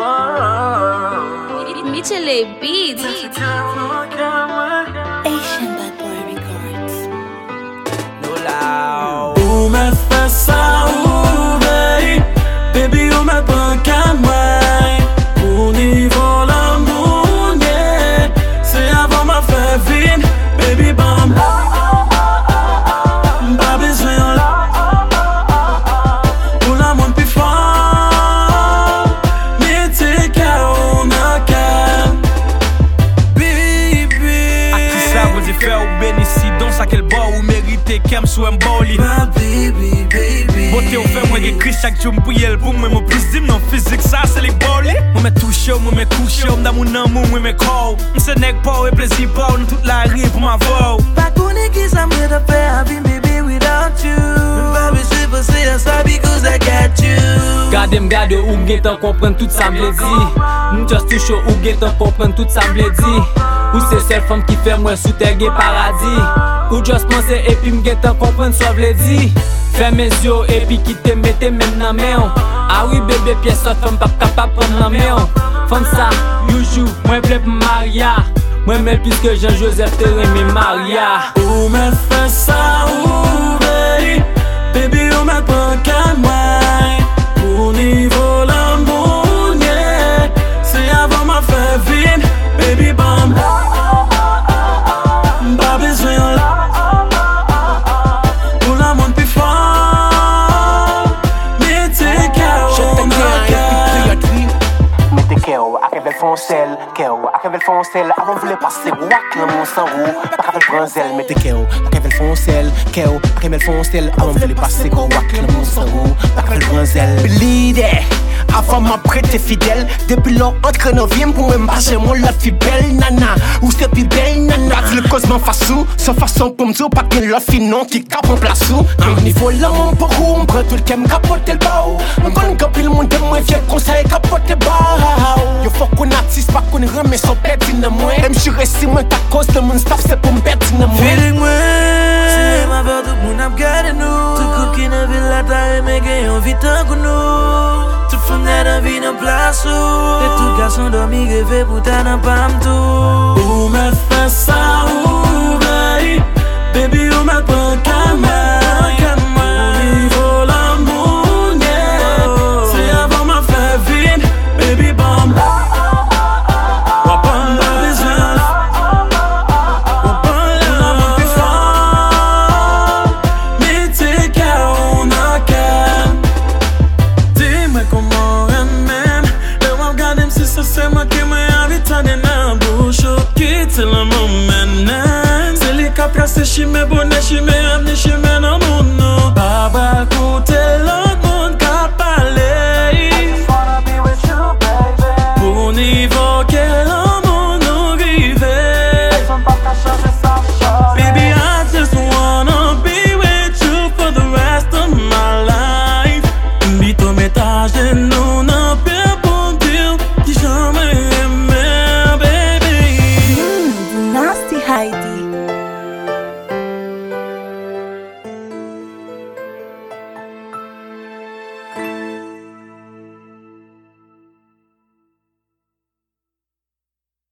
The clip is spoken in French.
Michele Beats. Asian Bad Boy Records. Ou me fè sa ou vey, baby ou me pan ka mwen. Ou nivou l'amour nye, se avan ma fè vin, baby bam. Mpa bezwen la, ou la moun pi fort, me te ka ou na ka. Baby, Aki sa vous fè ou bénissi don sa kel bo ou mérite kem sou mboli. my baby, baby. Bote ou fè mwen ge kri chak jou mpouye l pou mwen mwen plus dim nan fizik sa se li boli. Mwen me touche ou mwen me kouche ou mda moun nan moun mwen me kou. Mse nek pou e plezi pou nou tout la ri pou ma vou. Pa konen ki sa mwen te fè happy baby without you. Mpa beswe pou se ya sa because I got you. Gade m gade ou gen tan kompren tout sa mble di. M just too show ou gen tan kompren tout sa mble di. Ou se sel femme ki fè mwen sou te gen paradis. Ou just pense epi m gen tan kompren so vle di. Fè mes yo epi ki te mette men nan men. Ah oui bébé pièce sot femme pap kapap pren nan men. Femme sa, youjou, mwen ple pou Maria. Mwen men piske Jean-Joseph te reme Maria. Ou me fè sa ou vey, baby ou me pan ka mwen. Ou nivou l'amour nye, se avan ma fè vin, baby bam. Mpa bezwen la, ou la moun pi fort, me te ka ou na ka. Mette keo, akèvel fon sel, keo, akèvel fon sel. Avant voulait passer wak nan mon sang roux, pas qu'avec bronzel. Mette keo, akèvel fon sel, keo, akèvel fon sel. Avant voulait passer wak nan mon sang roux, pas qu'avec bronzel. Bleed it. Avant ma prête fidèle, depuis l'on entre dans vie pour me marcher mon la fi belle nana. Ou c'est pi belle nana. Le cause m'en fasse sous, sans façon pour m'dou, pas que la fi non qui cap en place sous. Au niveau là mon parcours, m'prend tout le kem capote le bao. M'gon gapil mon de moi vieux conseil capote le bao. Yo faut qu'on artiste, pas qu'on remet son pète dans moi. Même je reste moi ta cause de mon staff, c'est pour m'pète dans moi. Feeling mwen, se ma ver tout moun ap gade nou. Tout koup ki nan vil la ta reme gen yon vitan kou nou. Tout femme net an vi nan plas ou. Et tout garçon dormi rêve pou ta nan pam tou. Ou me fè sa ou vey, baby ou me pan ka mwen. Ou nivou l'amour nye, se avan ma fè vin, baby bam. Wapan la bezwen la, wapan la moun pi fort, me te ka ou na ka. Dis-moi comment remèm, le wap gade si sa se mwen ki mwen avitane nan boucho. Kite la moun menen, se li ka prase chime bonne chime amne chime